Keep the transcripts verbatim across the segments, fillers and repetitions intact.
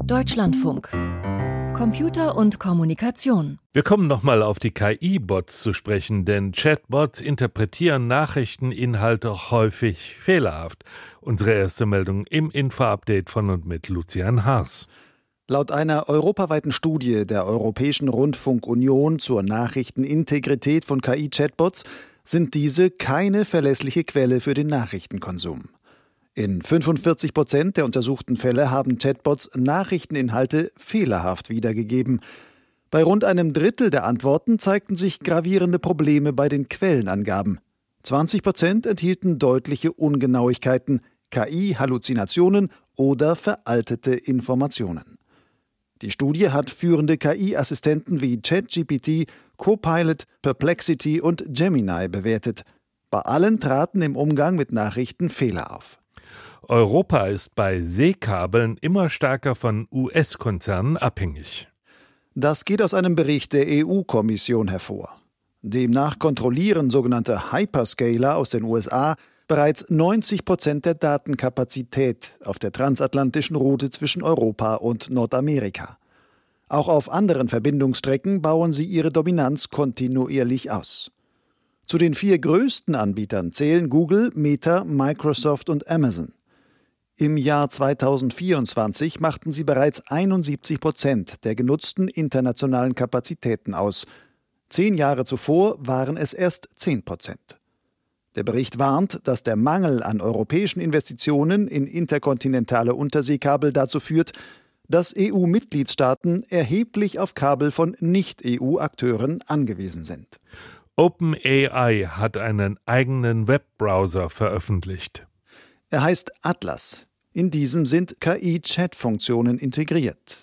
Deutschlandfunk. Computer und Kommunikation. Wir kommen nochmal auf die K I-Bots zu sprechen, denn Chatbots interpretieren Nachrichteninhalte häufig fehlerhaft. Unsere erste Meldung im Info-Update von und mit Lucian Haas. Laut einer europaweiten Studie der Europäischen Rundfunkunion zur Nachrichtenintegrität von K I-Chatbots sind diese keine verlässliche Quelle für den Nachrichtenkonsum. In fünfundvierzig Prozent der untersuchten Fälle haben Chatbots Nachrichteninhalte fehlerhaft wiedergegeben. Bei rund einem Drittel der Antworten zeigten sich gravierende Probleme bei den Quellenangaben. zwanzig Prozent enthielten deutliche Ungenauigkeiten, K I-Halluzinationen oder veraltete Informationen. Die Studie hat führende K I-Assistenten wie ChatGPT, Copilot, Perplexity und Gemini bewertet. Bei allen traten im Umgang mit Nachrichten Fehler auf. Europa ist bei Seekabeln immer stärker von U S-Konzernen abhängig. Das geht aus einem Bericht der E U-Kommission hervor. Demnach kontrollieren sogenannte Hyperscaler aus den U S A bereits neunzig Prozent der Datenkapazität auf der transatlantischen Route zwischen Europa und Nordamerika. Auch auf anderen Verbindungsstrecken bauen sie ihre Dominanz kontinuierlich aus. Zu den vier größten Anbietern zählen Google, Meta, Microsoft und Amazon. Im Jahr zweitausendvierundzwanzig machten sie bereits einundsiebzig Prozent der genutzten internationalen Kapazitäten aus. Zehn Jahre zuvor waren es erst zehn Prozent. Der Bericht warnt, dass der Mangel an europäischen Investitionen in interkontinentale Unterseekabel dazu führt, dass E U-Mitgliedstaaten erheblich auf Kabel von Nicht-E U-Akteuren angewiesen sind. OpenAI hat einen eigenen Webbrowser veröffentlicht. Er heißt Atlas. In diesem sind K I-Chat-Funktionen integriert.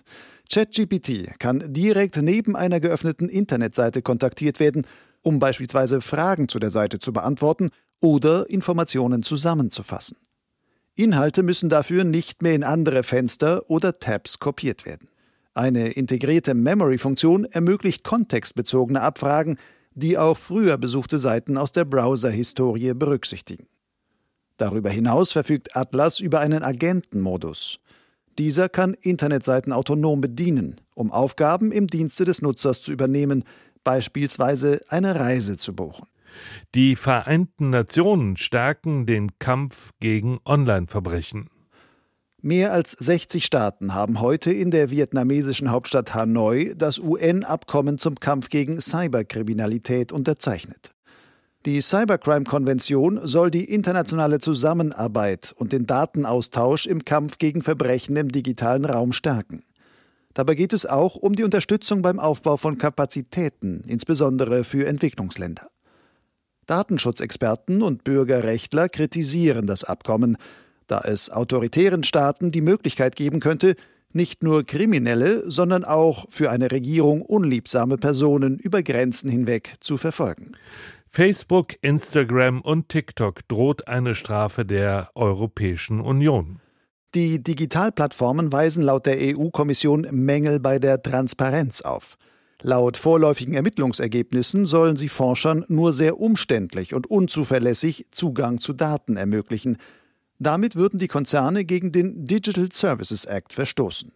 ChatGPT kann direkt neben einer geöffneten Internetseite kontaktiert werden, um beispielsweise Fragen zu der Seite zu beantworten oder Informationen zusammenzufassen. Inhalte müssen dafür nicht mehr in andere Fenster oder Tabs kopiert werden. Eine integrierte Memory-Funktion ermöglicht kontextbezogene Abfragen, die auch früher besuchte Seiten aus der Browser-Historie berücksichtigen. Darüber hinaus verfügt Atlas über einen Agentenmodus. Dieser kann Internetseiten autonom bedienen, um Aufgaben im Dienste des Nutzers zu übernehmen, beispielsweise eine Reise zu buchen. Die Vereinten Nationen stärken den Kampf gegen Online-Verbrechen. Mehr als sechzig Staaten haben heute in der vietnamesischen Hauptstadt Hanoi das U N-Abkommen zum Kampf gegen Cyberkriminalität unterzeichnet. Die Cybercrime-Konvention soll die internationale Zusammenarbeit und den Datenaustausch im Kampf gegen Verbrechen im digitalen Raum stärken. Dabei geht es auch um die Unterstützung beim Aufbau von Kapazitäten, insbesondere für Entwicklungsländer. Datenschutzexperten und Bürgerrechtler kritisieren das Abkommen, da es autoritären Staaten die Möglichkeit geben könnte, nicht nur kriminelle, sondern auch für eine Regierung unliebsame Personen über Grenzen hinweg zu verfolgen. Facebook, Instagram und TikTok droht eine Strafe der Europäischen Union. Die Digitalplattformen weisen laut der E U-Kommission Mängel bei der Transparenz auf. Laut vorläufigen Ermittlungsergebnissen sollen sie Forschern nur sehr umständlich und unzuverlässig Zugang zu Daten ermöglichen. Damit würden die Konzerne gegen den Digital Services Act verstoßen.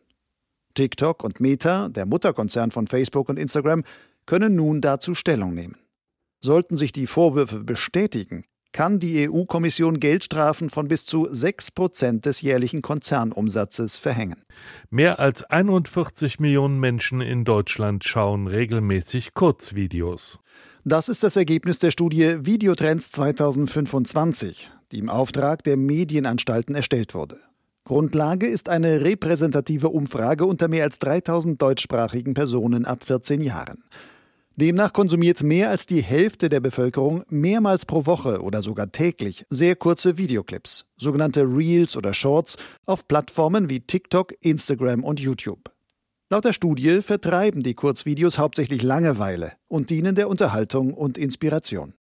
TikTok und Meta, der Mutterkonzern von Facebook und Instagram, können nun dazu Stellung nehmen. Sollten sich die Vorwürfe bestätigen, kann die E U-Kommission Geldstrafen von bis zu sechs Prozent des jährlichen Konzernumsatzes verhängen. Mehr als einundvierzig Millionen Menschen in Deutschland schauen regelmäßig Kurzvideos. Das ist das Ergebnis der Studie Videotrends zweitausendfünfundzwanzig, die im Auftrag der Medienanstalten erstellt wurde. Grundlage ist eine repräsentative Umfrage unter mehr als dreitausend deutschsprachigen Personen ab vierzehn Jahren. Demnach konsumiert mehr als die Hälfte der Bevölkerung mehrmals pro Woche oder sogar täglich sehr kurze Videoclips, sogenannte Reels oder Shorts, auf Plattformen wie TikTok, Instagram und YouTube. Laut der Studie vertreiben die Kurzvideos hauptsächlich Langeweile und dienen der Unterhaltung und Inspiration.